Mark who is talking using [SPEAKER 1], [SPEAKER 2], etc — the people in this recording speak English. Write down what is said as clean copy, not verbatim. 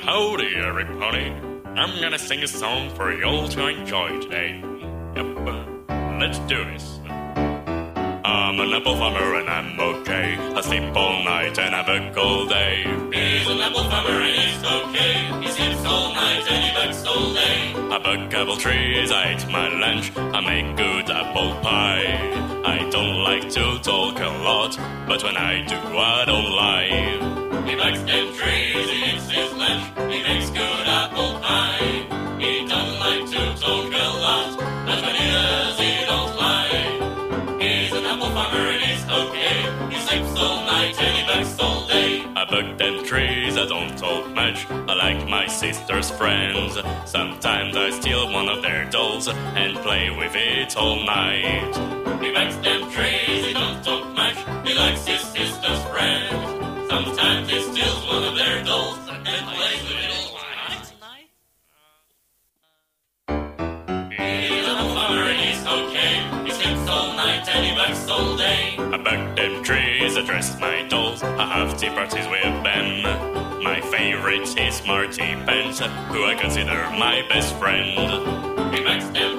[SPEAKER 1] howdy, everybody. I'm gonna sing a song for you all to enjoy today. Yep, let's do this. I'm an apple farmer and I'm okay. I sleep all night and have a cold day.
[SPEAKER 2] He's an apple farmer and he's okay. He sleeps all night and he works all day.
[SPEAKER 1] I bug apple trees, I eat my lunch. I make good apple pie. I don't like to talk a lot, but when I do, I don't lie.
[SPEAKER 2] He bugs them trees, he eats his lunch. He makes good apple pie. He doesn't like to talk a lot, but when he does, he don't lie. He's an apple farmer and he's okay. He sleeps all night and he works all day.
[SPEAKER 1] I bug them trees, I don't talk much. I like my sister's friends. Sometimes I steal one of their dolls and play with it all night.
[SPEAKER 2] He bugs them trees, he don't talk much. He likes his sister's friends. Sometimes he steals one of their dolls and plays with it all night. He's an apple farmer and he's okay. He sleeps all night and he works all day.
[SPEAKER 1] I bug them trees, I dress my dolls. I have tea parties with them. My favorite is Marty Pence, who I consider my best friend.
[SPEAKER 2] He bugs them